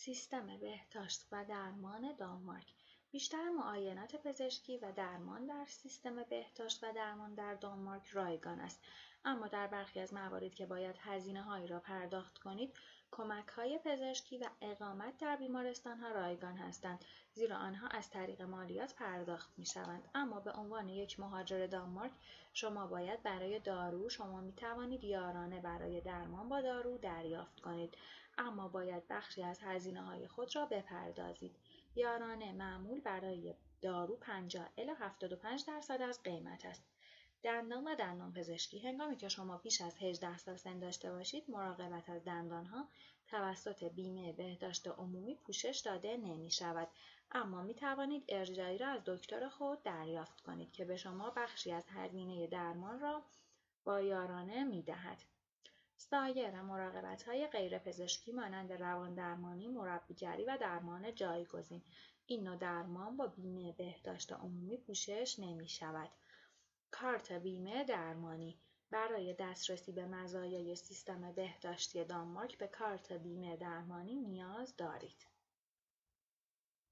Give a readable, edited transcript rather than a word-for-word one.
سیستم بهداشت و درمان دانمارک. بیشتر معاینات پزشکی و درمان در سیستم بهداشت و درمان در دانمارک رایگان است، اما در برخی از موارد که باید هزینه‌هایی را پرداخت کنید، کمک‌های پزشکی و اقامت در بیمارستان‌ها رایگان هستند، زیرا آنها از طریق مالیات پرداخت می‌شوند. اما به عنوان یک مهاجر دانمارک، شما باید برای دارو شما می‌توانید یارانه برای درمان با دارو دریافت کنید، اما باید بخشی از هزینه‌های خود را بپردازید. یارانه معمول برای دارو 50 الی 75% از قیمت است. دندان و دندان پزشکی. هنگامی که شما بیش از 18 سال سن داشته باشید، مراقبت از دندانها توسط بیمه بهداشت عمومی پوشش داده نمی شود، اما می توانید ارجاعی را از دکتر خود دریافت کنید که به شما بخشی از هزینه درمان را با یارانه می دهد. سایر مراقبت‌های غیر پزشکی مانند رواندرمانی، مربیگری و درمان جایگزین. این نوع درمان با بیمه بهداشت عمومی پوشش نمی شود. کارت بیمه درمانی. برای دسترسی به مزایای سیستم بهداشتی دانمارک به کارت بیمه درمانی نیاز دارید.